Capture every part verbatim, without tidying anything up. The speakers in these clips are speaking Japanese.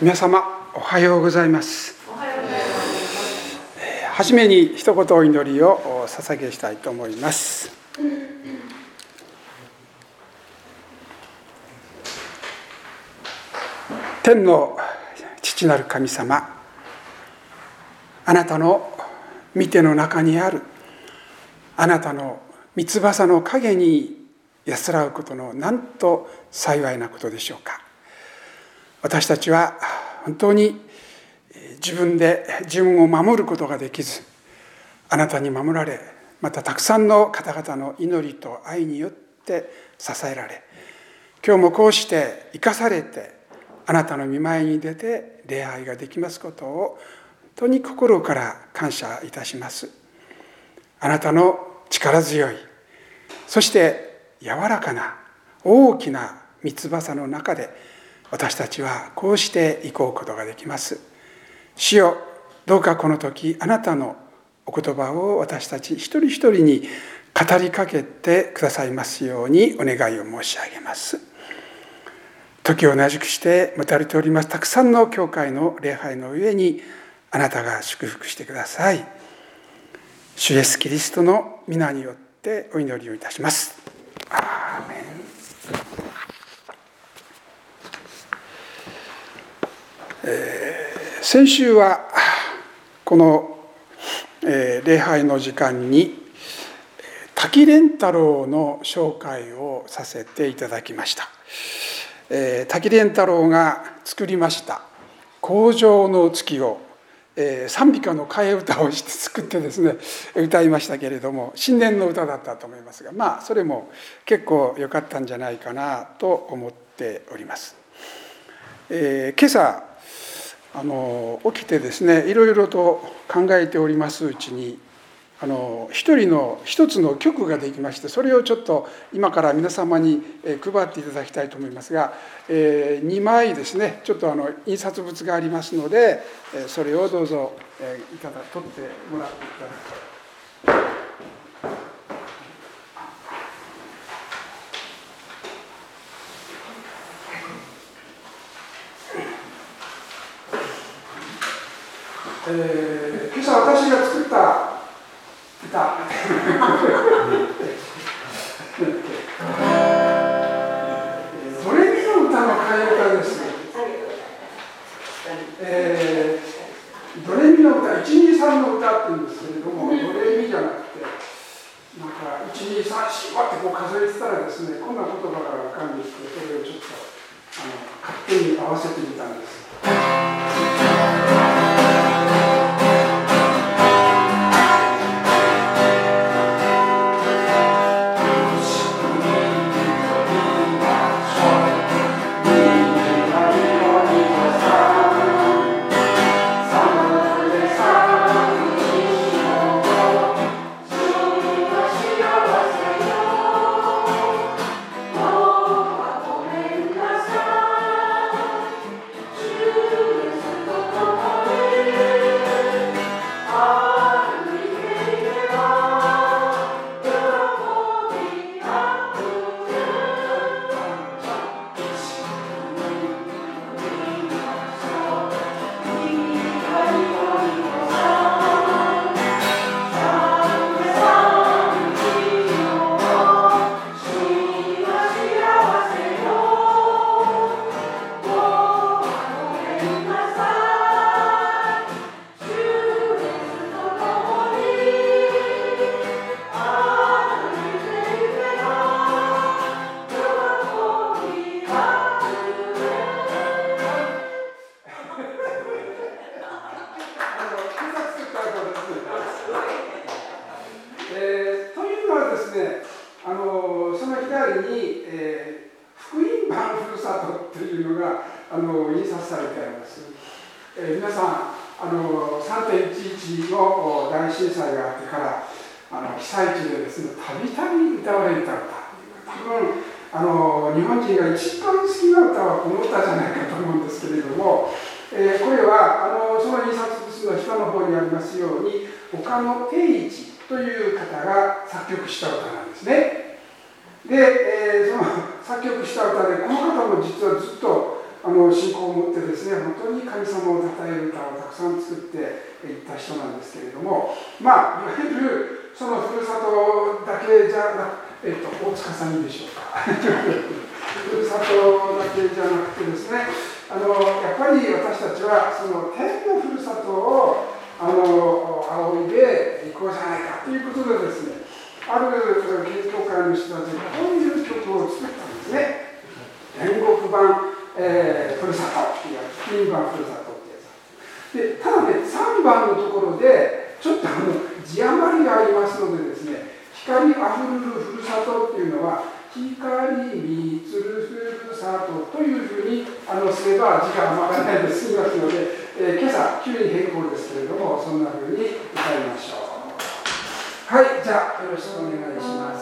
皆様おはようございます。はじめに一言お祈りを捧げしたいと思います。天の父なる神様、あなたの御手の中にあるあなたの御翼の影に安らぐことのなんと幸いなことでしょうか。私たちは本当に自分で自分を守ることができず、あなたに守られ、またたくさんの方々の祈りと愛によって支えられ、今日もこうして生かされてあなたの御前に出て礼拝ができますことを本当に心から感謝いたします。あなたの力強い、そして柔らかな大きな御翼の中で私たちはこうしていこうことができます。主よ、どうかこの時あなたのお言葉を私たち一人一人に語りかけてくださいますようにお願いを申し上げます。時を同じくして持たれておりますたくさんの教会の礼拝の上にあなたが祝福してください。主イエスキリストの皆によってお祈りをいたします。アーメン。えー、先週はこの、えー、礼拝の時間に滝蓮太郎の紹介をさせていただきました。えー、滝蓮太郎が作りました荒城の月を、えー、賛美歌の替え歌をして作ってですね歌いましたけれども、新年の歌だったと思いますが、まあそれも結構良かったんじゃないかなと思っております。えー、今朝あの起きてですね、いろいろと考えておりますうちに、あの一人の一つの曲ができまして、それをちょっと今から皆様に配っていただきたいと思いますが、えー、にまいですね、ちょっとあの印刷物がありますので、それをどうぞいただ取ってもらっていただきたい。えー、今朝私が作った歌ドレミの歌の替え歌です。えー、ドレミの歌、いちにさんの歌って言うんですけれども、ドレミじゃなくてなんかいちにさんしわってこう数えてたらですね、こんな言葉が浮かんできて、それをちょっとあの勝手に合わせてみたんです。 あの信仰を持ってですね、本当に神様を称える歌をたくさん作っていった人なんですけれども、まあいわゆるそのふるさとだけじゃなく、えっと、大塚さんいいでしょうかふるさとだけじゃなくてですね、あのやっぱり私たちはその天のふるさとをあの仰いでいこうじゃないかということでですね、ある建教会の人たちがこういう曲を作ったんですね。煉獄版、えー、ふるさとっていう福音版ふるさとってやつで、ただねさんばんのところでちょっとあの字余りがありますのでですね、光あふるるふるさとっていうのは光満つるふるさとというふうにあのすれば字が余らないで済みますので、えー、今朝急に変更ですけれども、そんなふうに歌いましょう。はい、じゃあよろしくお願いします。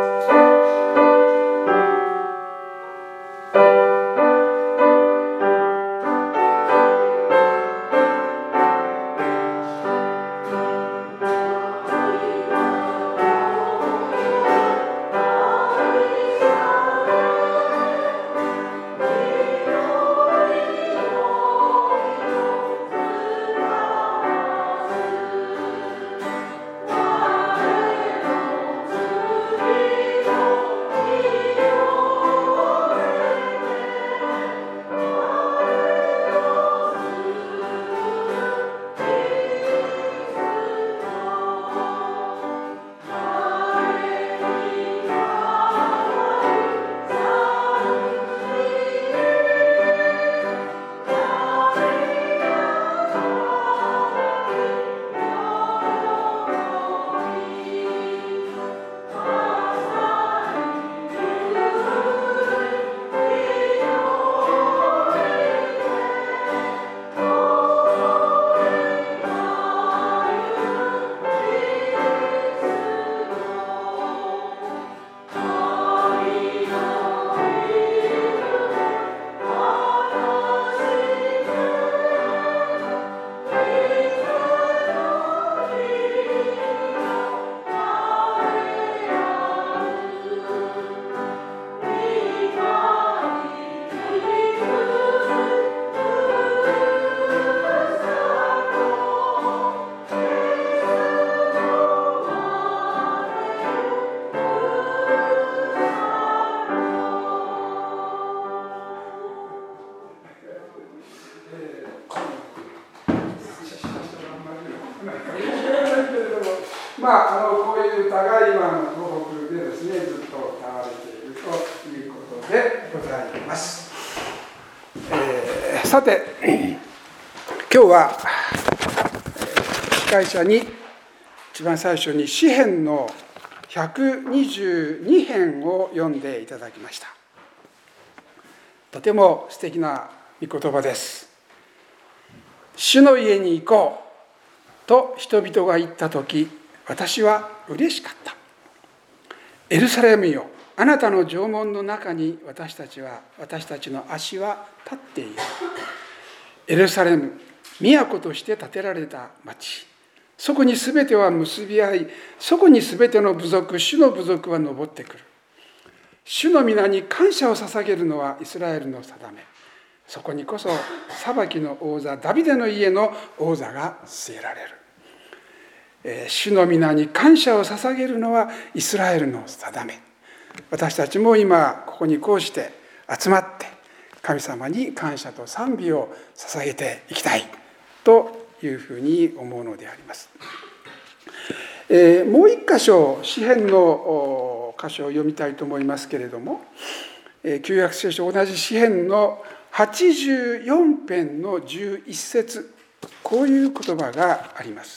まあ、あのこういう歌が今の東北でですね、ずっと歌われているということでございます。えー、さて、今日は司会者に一番最初に詩編のひゃくにじゅうに編を読んでいただきました。とても素敵な御言葉です。主の家に行こうと人々が言ったとき、私は嬉しかった。エルサレムよ、あなたの城門の中に私たちは、私たちの足は立っている。エルサレム、都として建てられた町。そこにすべては結び合い、そこにすべての部族、主の部族は登ってくる。主の皆に感謝を捧げるのはイスラエルの定め。そこにこそ裁きの王座、ダビデの家の王座が据えられる。主の皆に感謝を捧げるのはイスラエルの定め。私たちも今ここにこうして集まって神様に感謝と賛美を捧げていきたいというふうに思うのであります。えー、もう一箇所詩編の箇所を読みたいと思いますけれども、旧約聖書同じ詩編のはちじゅうよん編のじゅういち節、こういう言葉があります。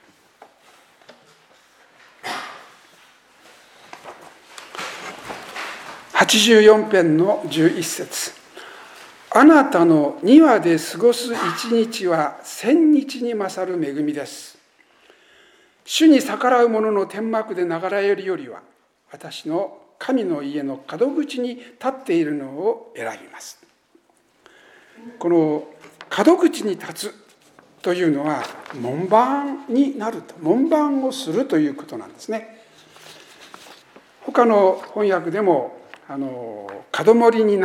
はちじゅうよん編のじゅういち節。あなたの庭で過ごす一日は千日に勝る恵みです。主に逆らう者の天幕で流れるよりは、私の神の家の門口に立っているのを選びます。この門口に立つというのは門番になると、門番をするということなんですね。他の翻訳でもあの門守になる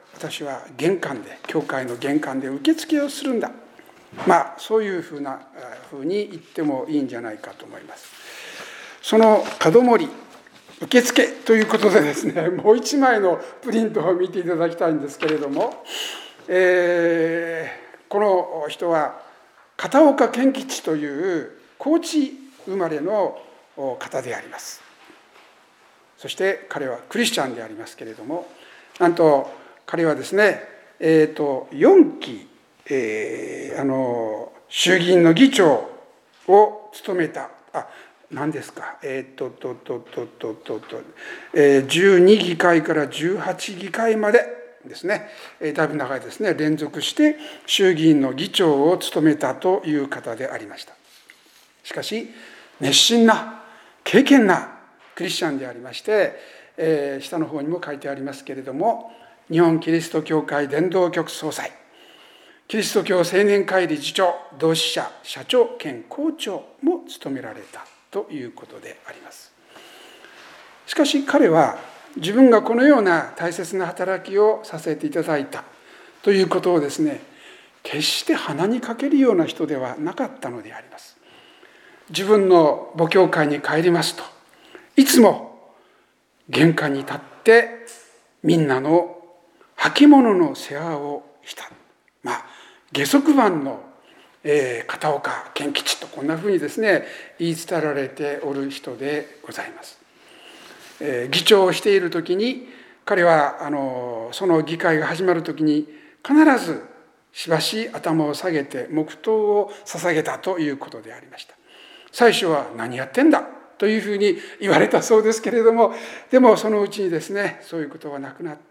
私は玄関で、教会の玄関で受付をするんだ。まあそういうふうなふうに言ってもいいんじゃないかと思います。その門守、受付ということでですね、もう一枚のプリントを見ていただきたいんですけれども、えー、この人は片岡健吉という高知生まれの方であります。そして彼はクリスチャンでありますけれども、なんと彼はですね、えー、とよんき、えー、あの衆議院の議長を務めた、あ、何ですか、えっ、ー、ととととととと、えー、じゅうに議会からじゅうはち議会までですね、えー、だいぶ長いですね、連続して衆議院の議長を務めたという方でありました。しかし熱心な敬虔なクリスチャンでありまして、えー、下の方にも書いてありますけれども、日本キリスト教会伝道局総裁、キリスト教青年会理事長、同志社社長兼校長も務められたということであります。しかし彼は自分がこのような大切な働きをさせていただいたということをですね、決して鼻にかけるような人ではなかったのであります。自分の母教会に帰りますと、いつも玄関に立ってみんなの履物の世話をした。まあ下足番の、えー、片岡健吉とこんなふうにですね言い伝えられておる人でございます。えー、議長をしている時に彼はあのその議会が始まる時に必ずしばし頭を下げて黙祷を捧げたということでありました。最初は何やってんだというふうに言われたそうですけれども、でもそのうちにですねそういうことがなくなって、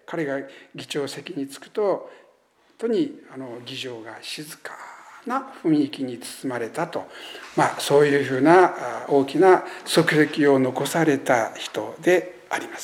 彼が議長席に着くと本当にあの議場が静かな雰囲気に包まれたと、まあ、そういうふうな大きな足跡を残された人であります。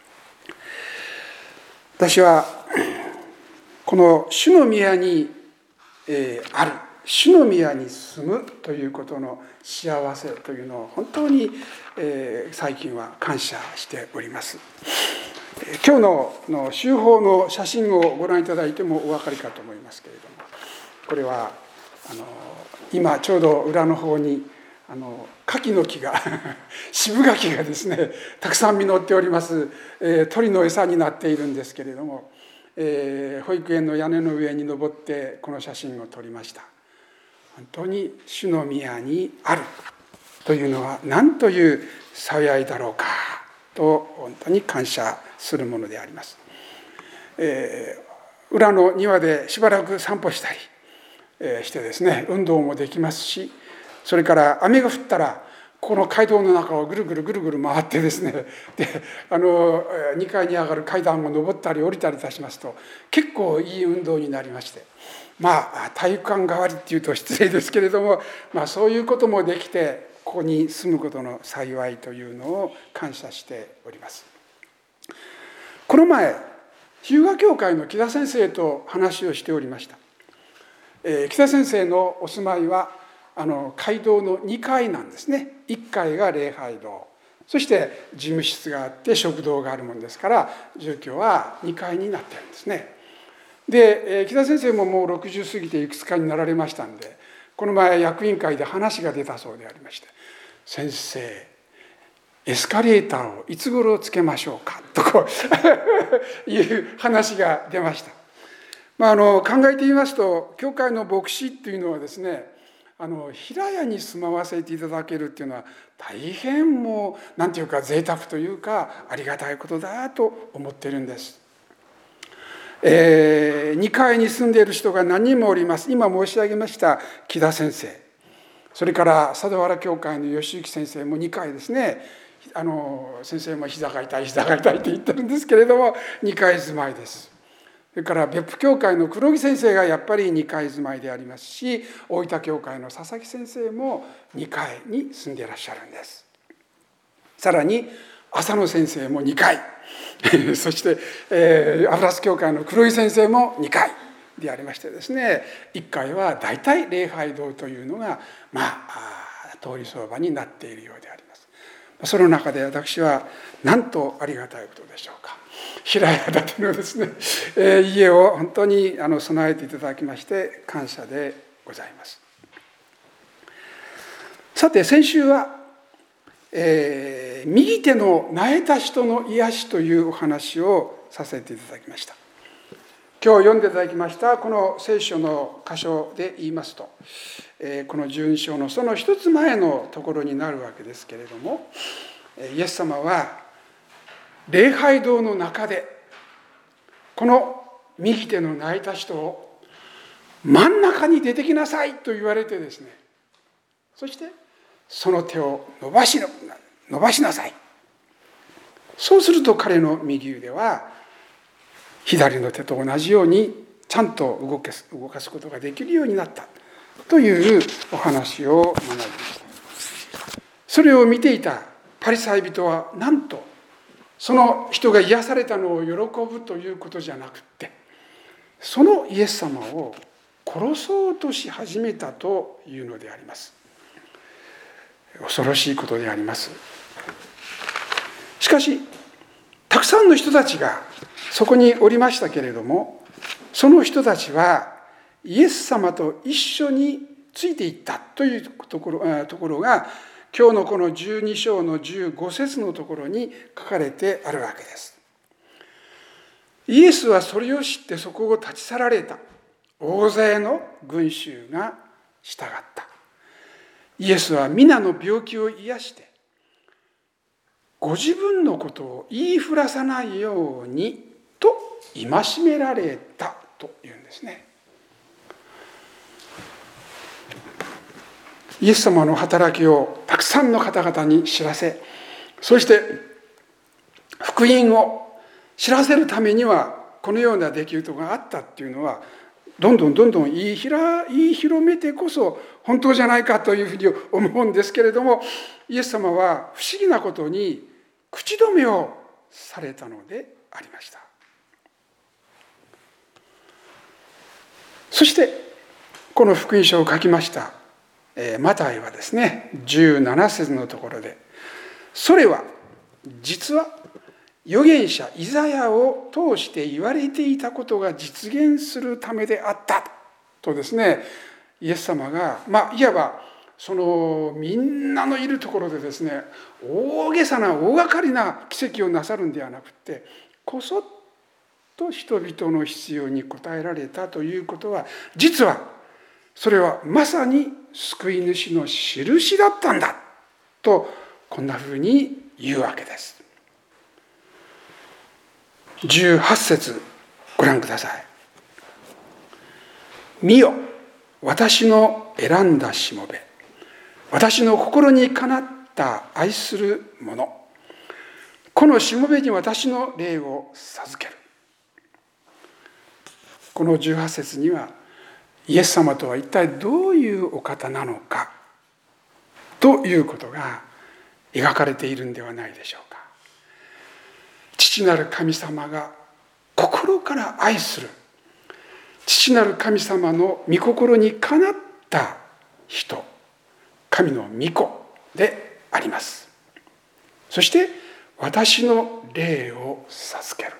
私はこの主の宮にある、主の宮に住むということの幸せというのを本当に最近は感謝しております。今日 の, の修法の写真をご覧いただいてもお分かりかと思いますけれども、これはあの今ちょうど裏の方にあの柿の木が渋柿がですねたくさん実っております、えー、鳥の餌になっているんですけれども、えー、保育園の屋根の上に登ってこの写真を撮りました。本当に主の宮にあるというのは何という幸いだろうかと本当に感謝するものであります。えー、裏の庭でしばらく散歩したり、えー、してですね運動もできますし、それから雨が降ったらこの街道の中をぐるぐるぐるぐる回ってですね、であのにかいに上がる階段を上ったり降りたりいたしますと結構いい運動になりまして、まあ体育館代わりっていうと失礼ですけれども、まあ、そういうこともできてここに住むことの幸いというのを感謝しております。この前日向教会の木田先生と話をしておりました。えー、木田先生のお住まいはあの街道のにかいなんですね。いっかいが礼拝堂、そして事務室があって食堂があるものですから住居はにかいになっているんですね。で、えー、木田先生ももうろくじゅう過ぎていくつかになられましたんで、この前役員会で話が出たそうでありまして、先生エスカレーターをいつ頃つけましょうかとこういう話が出ました。まあ、あの考えてみますと、教会の牧師っていうのはですね、あの平屋に住まわせていただけるっていうのは大変もう何ていうか贅沢というかありがたいことだと思っているんです。えー、にかいに住んでいる人が何人もおります。今申し上げました木田先生、それから佐渡原教会の吉行先生もにかいですね。あの先生も膝が痛い膝が痛いって言ってるんですけれどもにかい住まいです。それから別府教会の黒木先生がやっぱりにかい住まいでありますし、大分教会の佐々木先生もにかいに住んでいらっしゃるんです。さらに浅野先生もにかいそして、えー、油津教会の黒井先生もにかいでありましてですね、いっかいは大体礼拝堂というのがまあ通り相場になっているようであります。その中で私はなんとありがたいことでしょうか。 平屋建てのですね、えー、家を本当にあの備えていただきまして感謝でございます。さて先週は、えー、右手の萎えた人の癒しというお話をさせていただきました。今日読んでいただきましたこの聖書の箇所で言いますと、えー、このじゅうに章のその一つ前のところになるわけですけれども、イエス様は礼拝堂の中でこの右手の萎えた人を真ん中に出てきなさいと言われてですね、そしてその手を伸ばし伸ばしなさい。そうすると彼の右腕は左の手と同じようにちゃんと動かす、動かすことができるようになったというお話を学びました。それを見ていたパリサイ人はなんとその人が癒されたのを喜ぶということじゃなくて、そのイエス様を殺そうとし始めたというのであります。恐ろしいことであります。しかし、たくさんの人たちがそこにおりましたけれども、その人たちはイエス様と一緒についていったというところ、ところが、今日のこのじゅうに章のじゅうご節のところに書かれてあるわけです。イエスはそれを知ってそこを立ち去られた。大勢の群衆が従った。イエスは皆の病気を癒して、ご自分のことを言いふらさないようにと戒められたというんですね。イエス様の働きをたくさんの方々に知らせ、そして福音を知らせるためにはこのような出来事があったっていうのは、どんどんどんどん言いひら言い広めてこそ本当じゃないかというふうに思うんですけれども、イエス様は不思議なことに口止めをされたのでありました。そしてこの福音書を書きましたマタイはですね、じゅうなな節のところで、それは実は預言者イザヤを通して言われていたことが実現するためであったとですね、イエス様が、まあいわばそのみんなのいるところでですね、大げさな大掛かりな奇跡をなさるんではなくて、こそっと人々の必要に応えられたということは、実はそれはまさに救い主の印だったんだと、こんなふうに言うわけです。じゅうはち節ご覧ください。見よ、私の選んだしもべ、私の心にかなった愛する者、このしもべに私の霊を授ける。このじゅうはち節には、イエス様とは一体どういうお方なのかということが描かれているんではないでしょうか。父なる神様が心から愛する、父なる神様の御心にかなった人、神の御子であります。そして私の霊を授ける。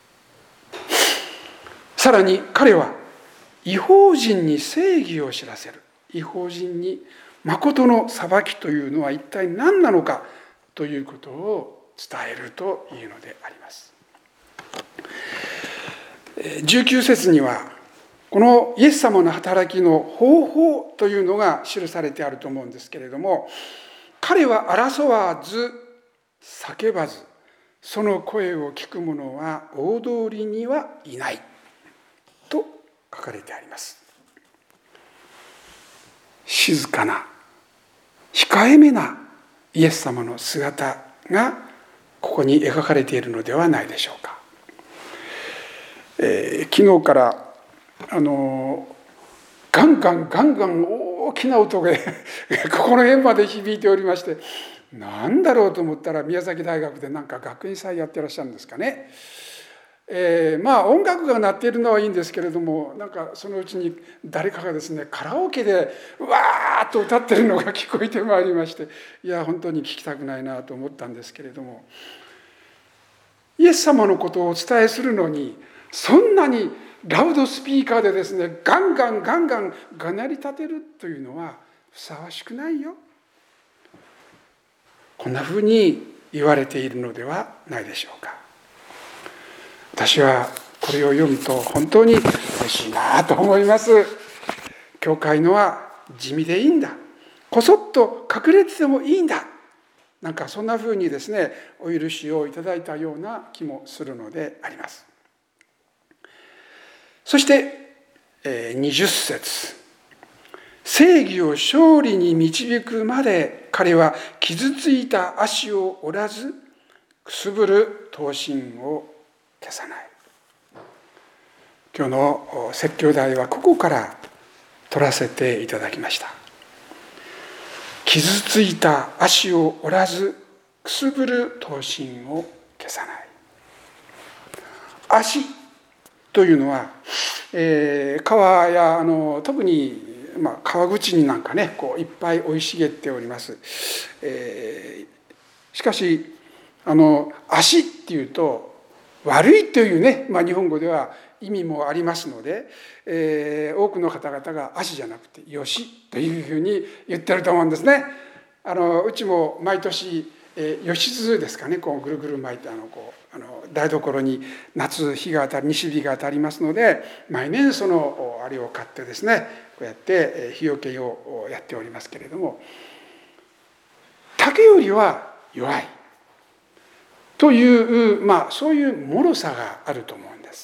さらに彼は異邦人に正義を知らせる。異邦人に誠の裁きというのは一体何なのかということを伝えるというのであります。じゅうきゅう節にはこのイエス様の働きの方法というのが記されてあると思うんですけれども、彼は争わず叫ばず、その声を聞く者は大通りにはいないと書かれてあります。静かな控えめなイエス様の姿がここに描かれているのではないでしょうか。えー、昨日からあのガンガンガンガン大きな音がここの辺まで響いておりまして、何だろうと思ったら宮崎大学でなんか学園祭やってらっしゃるんですかね。えー、まあ音楽が鳴っているのはいいんですけれども、なんかそのうちに誰かがですねカラオケでうわーっと歌ってるのが聞こえてまいりまして、いや本当に聞きたくないなと思ったんですけれども、 イエス様のことをお伝えするのに、そんなにラウドスピーカーでですね、ガンガンガンガンがなり立てるというのはふさわしくないよ。こんなふうに言われているのではないでしょうか。私はこれを読むと本当に嬉しいなと思います。教会のは地味でいいんだ。こそっと隠れててもいいんだ。なんかそんなふうにですね、お許しをいただいたような気もするのであります。そしてにじゅっ節、正義を勝利に導くまで彼は傷ついた足を折らず、くすぶる闘心を消さない。今日の説教題はここから取らせていただきました。傷ついた足を折らず、くすぶる闘心を消さない。足というのは、えー、川やあの特に、まあ、川口になんかね、こういっぱい生い茂っております。えー、しかしあの足っていうと悪いというね、まあ、日本語では意味もありますので、えー、多くの方々が足じゃなくてよしというふうに言ってると思うんですね。あのうちも毎年、えー、よしずですかね、こうぐるぐる巻いてあのこうあの台所に夏日が当たり西日が当たりますので、毎年そのあれを買ってですね、こうやって日よけをやっておりますけれども、竹よりは弱いという、まあ、そういう脆さがあると思うんです。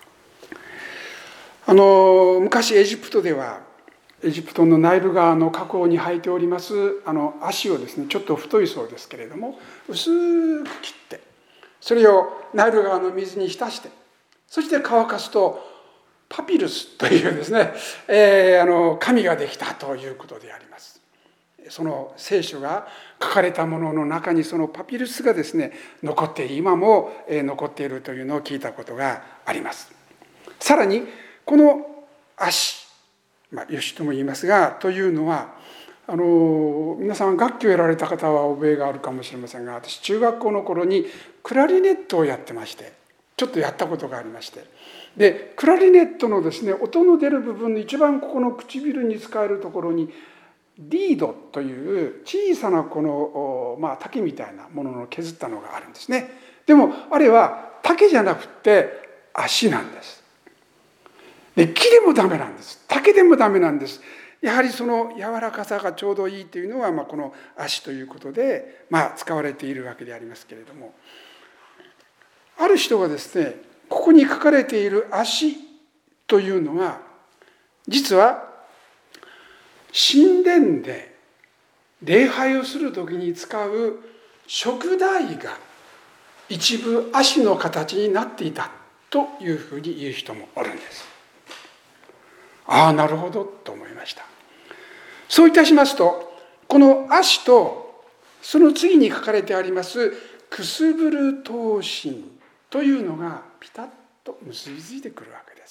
あの昔エジプトでは、エジプトのナイル川の河口に生えておりますあの足をですね、ちょっと太いそうですけれども薄く切って、それをナイル川の水に浸して、そして乾かすとパピルスというですね、えー、あの紙ができたということであります。その聖書が書かれたものの中にそのパピルスがですね残って今も残っているというのを聞いたことがあります。さらにこの足、まあ、よしとも言いますがというのは、あの皆さん楽器をやられた方は覚えがあるかもしれませんが、私中学校の頃にクラリネットをやってまして、ちょっとやったことがありまして、でクラリネットのですね音の出る部分の一番ここの唇に使えるところにリードという小さなこの、まあ、竹みたいなものの削ったのがあるんですね。でもあれは竹じゃなくて足なんです。で木でもダメなんです。竹でもダメなんです。やはりその柔らかさがちょうどいいというのは、まあ、この足ということで、まあ、使われているわけでありますけれども、ある人がですね、ここに書かれている足というのは実は神殿で礼拝をするときに使う燭台が一部足の形になっていたというふうに言う人もおるんです。ああ、なるほどと思いました。そういたしますと、この足とその次に書かれてありますくすぶる闘心というのがピタッと結びついてくるわけです。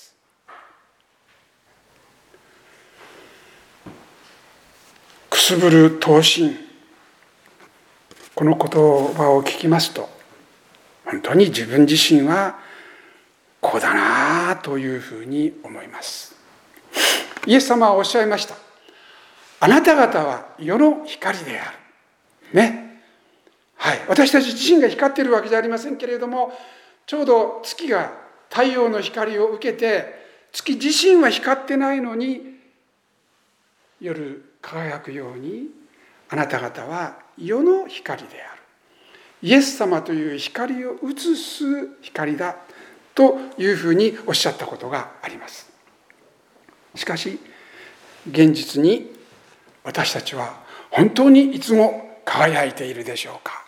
くすぶる闘心、この言葉を聞きますと、本当に自分自身はこうだなというふうに思います。イエス様はおっしゃいました。あなた方は世の光である。ね。はい。私たち自身が光っているわけじゃありませんけれども、ちょうど月が太陽の光を受けて、月自身は光ってないのに、夜輝くように、あなた方は世の光である。イエス様という光を映す光だというふうにおっしゃったことがあります。しかし現実に私たちは本当にいつも輝いているでしょうか。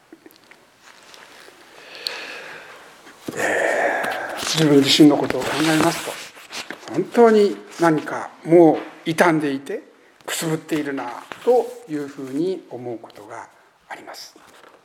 えー、自分自身のことを考えますと、本当に何かもう傷んでいてくすぶっているなというふうに思うことがあります。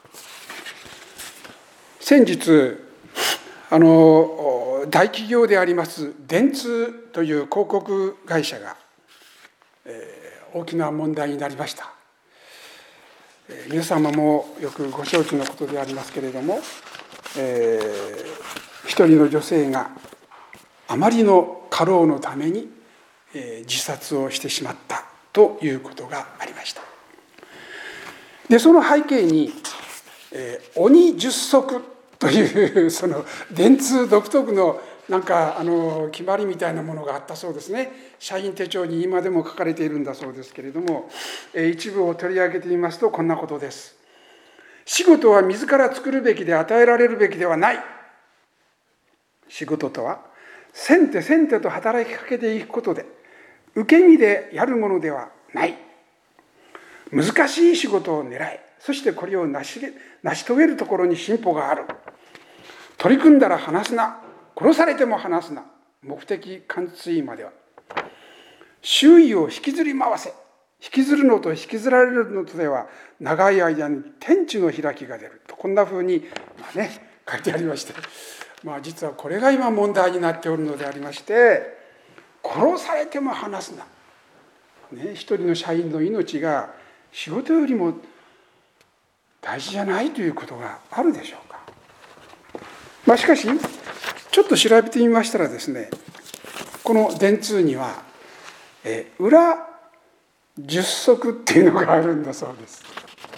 先日あの大企業であります電通という広告会社が、えー、大きな問題になりました。えー、皆様もよくご承知のことでありますけれども、 えー、一人の女性があまりの過労のために、えー、自殺をしてしまったということがありました。でその背景に、えー、鬼十足というその電通独特のなんかあの決まりみたいなものがあったそうですね。社員手帳に今でも書かれているんだそうですけれども、えー、一部を取り上げてみますとこんなことです。仕事は自ら作るべきで与えられるべきではない。仕事とは先手先手と働きかけていくことで受け身でやるものではない。難しい仕事を狙い、そしてこれを成し、成し遂げるところに進歩がある。取り組んだら離すな、殺されても離すな、目的完遂までは周囲を引きずり回せ。引きずるのと引きずられるのとでは長い間に天地の開きが出ると、こんなふうに、まあね、書いてありまして、まあ、実はこれが今問題になっておるのでありまして、殺されても離すな、ね、一人の社員の命が仕事よりも大事じゃないということがあるでしょうか。まあ、しかしちょっと調べてみましたらですね、この電通にはえ裏十足っていうのがあるんだそうです。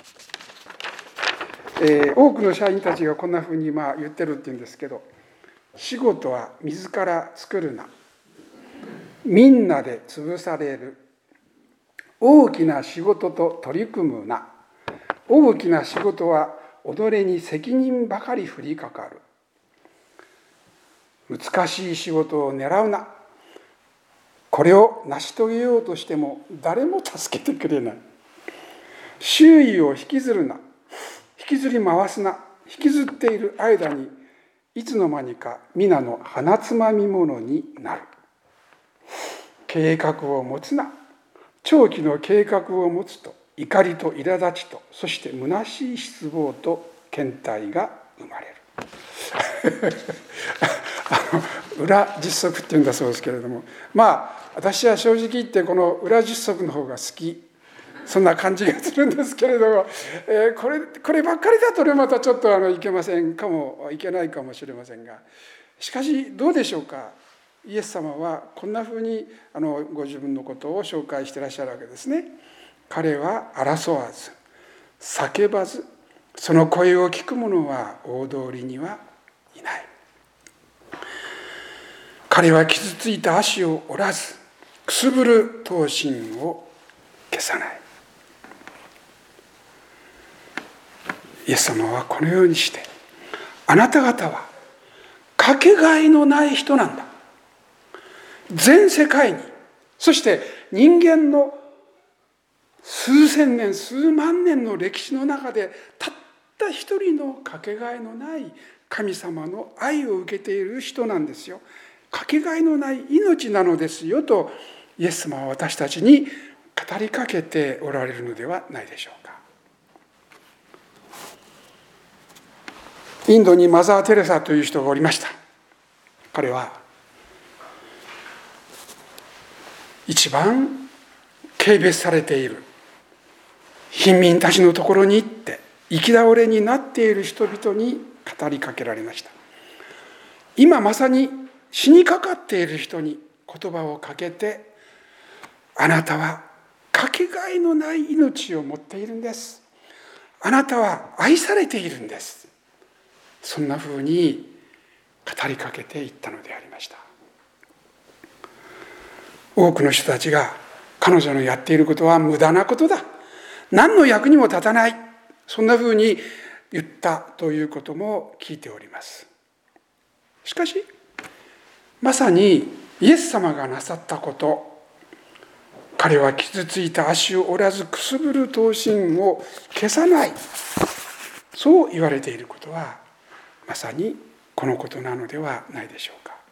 えー、多くの社員たちがこんなふうにまあ言ってるって言うんですけど、仕事は自ら作るな、みんなで潰される、大きな仕事と取り組むな、大きな仕事は己に責任ばかり降りかかる、難しい仕事を狙うな、これを成し遂げようとしても誰も助けてくれない、周囲を引きずるな、引きずり回すな、引きずっている間にいつの間にか皆の鼻つまみ者になる、計画を持つな、長期の計画を持つと怒りと苛立ちと、そして虚しい失望と倦怠が生まれるあの裏十足っていうんだそうですけれども、まあ私は正直言ってこの裏十足の方が好き、そんな感じがするんですけれども、えー、これこればっかりだとねまたちょっとあのいけませんかもいけないかもしれませんが、しかしどうでしょうか。イエス様はこんなふうにあのご自分のことを紹介していらっしゃるわけですね。彼は争わず叫ばず、その声を聞く者は大通りにはいない。彼は傷ついた足を折らず、くすぶる闘心を消さない。イエス様はこのようにして、あなた方はかけがえのない人なんだ。全世界に、そして人間の数千年数万年の歴史の中でたった一人のかけがえのない神様の愛を受けている人なんですよ。かけがえのない命なのですよとイエス様は私たちに語りかけておられるのではないでしょうか。インドにマザー・テレサという人がおりました。彼は一番軽蔑されている貧民たちのところに行って行き倒れになっている人々に語りかけられました。今まさに死にかかっている人に言葉をかけて、あなたはかけがえのない命を持っているんです。あなたは愛されているんです。そんなふうに語りかけていったのでありました。多くの人たちが彼女のやっていることは無駄なことだ、何の役にも立たない、そんなふうに言ったということも聞いております。しかしまさにイエス様がなさったこと、彼は傷ついた足を折らずくすぶる闘心を消さない、そう言われていることはまさにこのことなのではないでしょうか。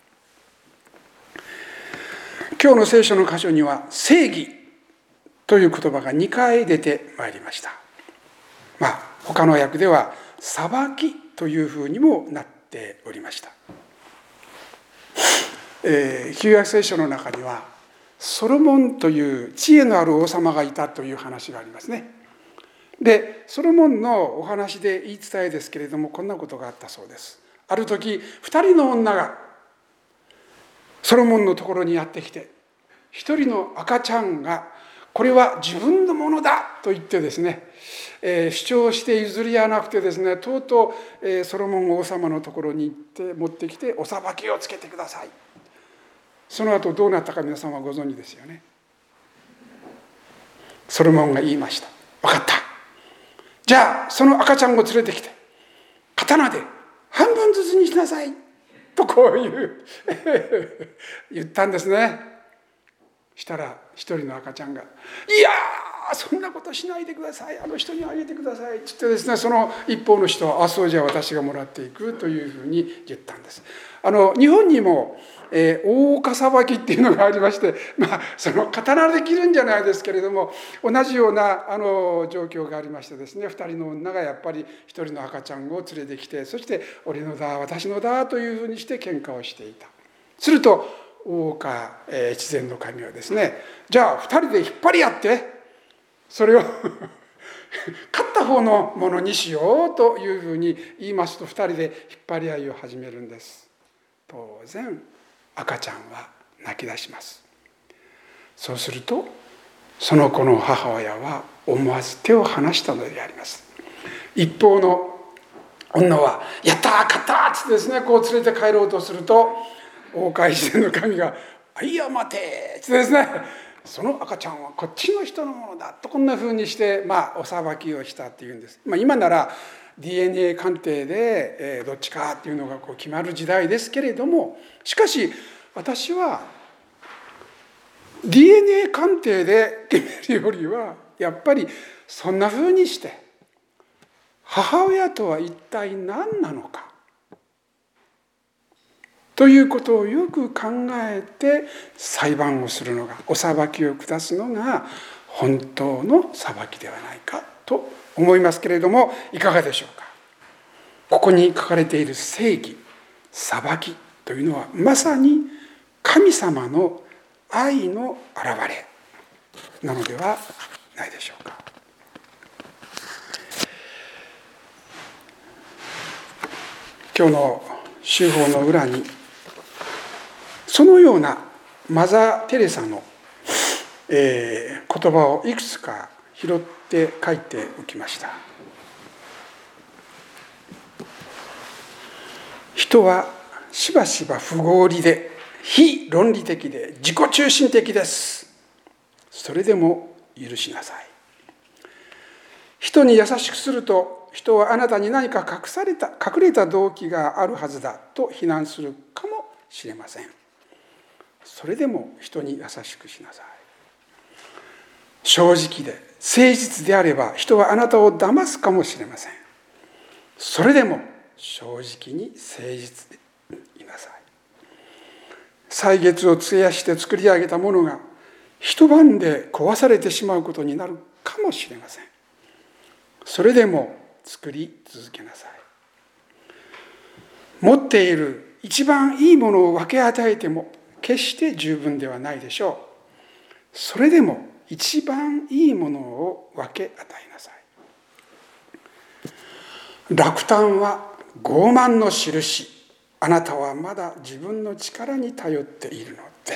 今日の聖書の箇所には正義という言葉がにかい出てまいりました。まあ他の訳では裁きというふうにもなっておりました。えー、旧約聖書の中にはソロモンという知恵のある王様がいたという話がありますね。 でソロモンのお話で言い伝えですけれども、こんなことがあったそうです。ある時二人の女がソロモンのところにやってきて、一人の赤ちゃんがこれは自分のものだと言ってですね、えー、主張して譲り合わなくてですね、とうとう、えー、ソロモン王様のところに行って持ってきて、お裁きをつけてください。その後どうなったか皆さんはご存知ですよね。ソロモンが言いました。分かった、じゃあその赤ちゃんを連れてきて刀で半分ずつにしなさいとこういう言ったんですね。したら一人の赤ちゃんが、いやーそんなことしないでください、あの人にあげてくださいって言ってですね、その一方の人は、あそうじゃあ私がもらっていくというふうに言ったんです。あの日本にも、えー、大岡裁きっていうのがありまして、まあその刀で切るんじゃないですけれども、同じようなあの状況がありましてですね、二人の女がやっぱり一人の赤ちゃんを連れてきて、そして俺のだ私のだというふうにして喧嘩をしていた。すると大岡越前の神はですね、じゃあ二人で引っ張り合ってそれを勝った方のものにしようというふうに言いますと、二人で引っ張り合いを始めるんです。当然赤ちゃんは泣き出します。そうするとその子の母親は思わず手を離したのであります。一方の女はやったー勝ったーってですね、こう連れて帰ろうとすると、大岡越前の神が「いや待て」ってですね、その赤ちゃんはこっちの人のものだとこんなふうにして、まあ、お裁きをしたっていうんです。まあ、今なら ディーエヌエー 鑑定で、えー、どっちかっていうのがこう決まる時代ですけれども、しかし私は ディーエヌエー 鑑定で決めるよりはやっぱりそんなふうにして母親とは一体何なのかということをよく考えて裁判をするのが、お裁きを下すのが本当の裁きではないかと思いますけれども、いかがでしょうか。ここに書かれている正義、裁きというのはまさに神様の愛の表れなのではないでしょうか。今日の修法の裏にそのようなマザー・テレサの、えー、言葉をいくつか拾って書いておきました。人はしばしば不合理で非論理的で自己中心的です。それでも許しなさい。人に優しくすると人はあなたに何か隠された隠れた動機があるはずだと非難するかもしれません。それでも人に優しくしなさい。正直で誠実であれば人はあなたを騙すかもしれません。それでも正直に誠実でいなさい。歳月を費やして作り上げたものが一晩で壊されてしまうことになるかもしれません。それでも作り続けなさい。持っている一番いいものを分け与えても決して十分ではないでしょう。それでも一番いいものを分け与えなさい。落胆は傲慢の印。あなたはまだ自分の力に頼っているのです。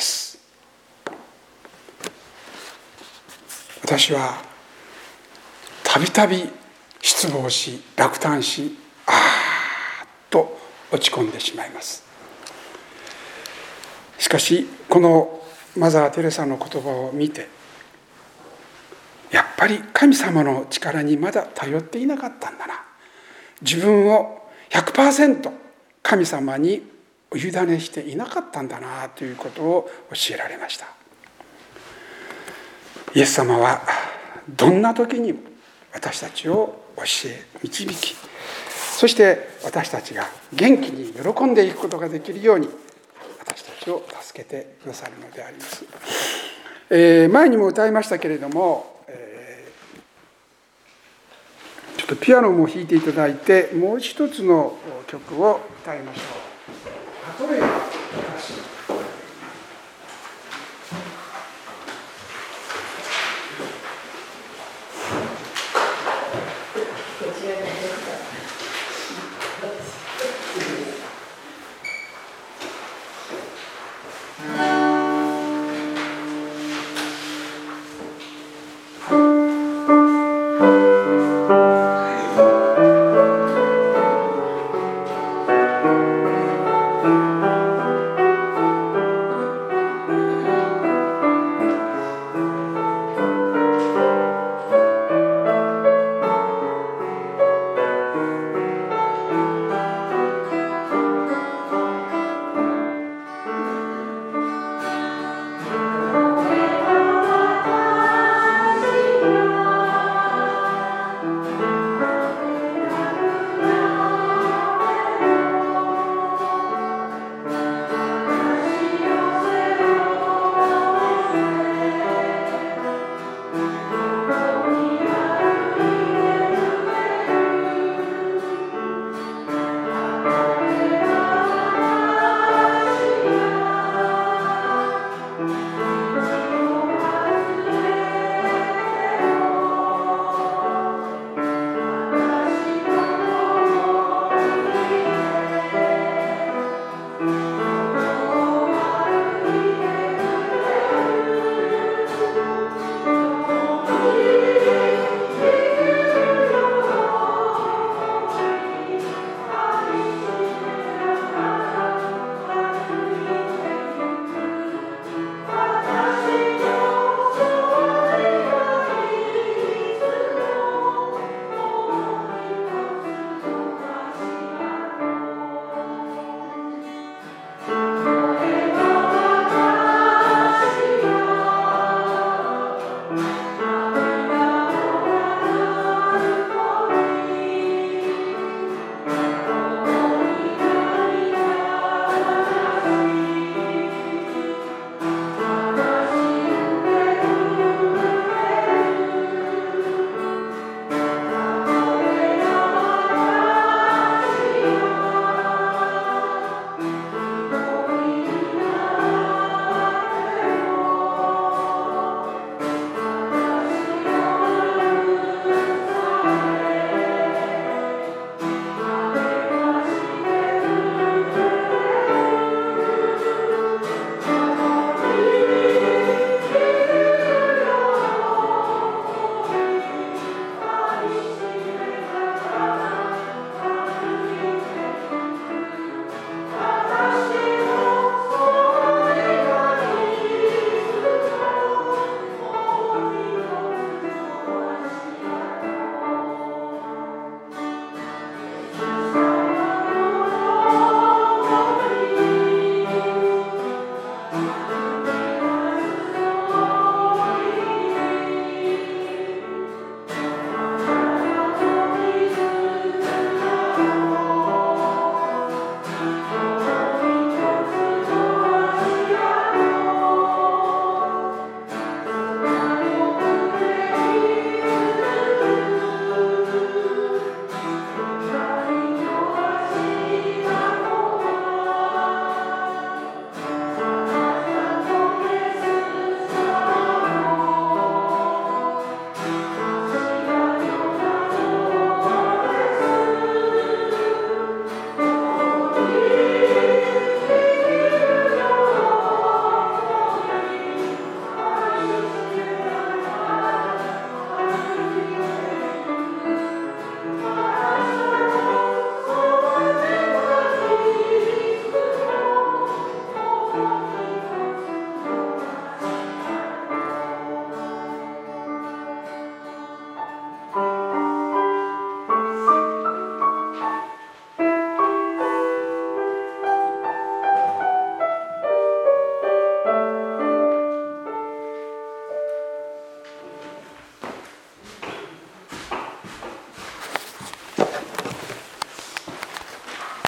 私はたびたび失望し落胆し、ああと落ち込んでしまいます。しかしこのマザー・テレサの言葉を見て、やっぱり神様の力にまだ頼っていなかったんだな、自分を ひゃくパーセント 神様にお委ねしていなかったんだなということを教えられました。イエス様はどんな時にも私たちを教え導き、そして私たちが元気に喜んでいくことができるように私たちを助けてくださるのであります。えー、前にも歌いましたけれども、えー、ちょっとピアノも弾いていただいてもう一つの曲を歌いましょう。例えば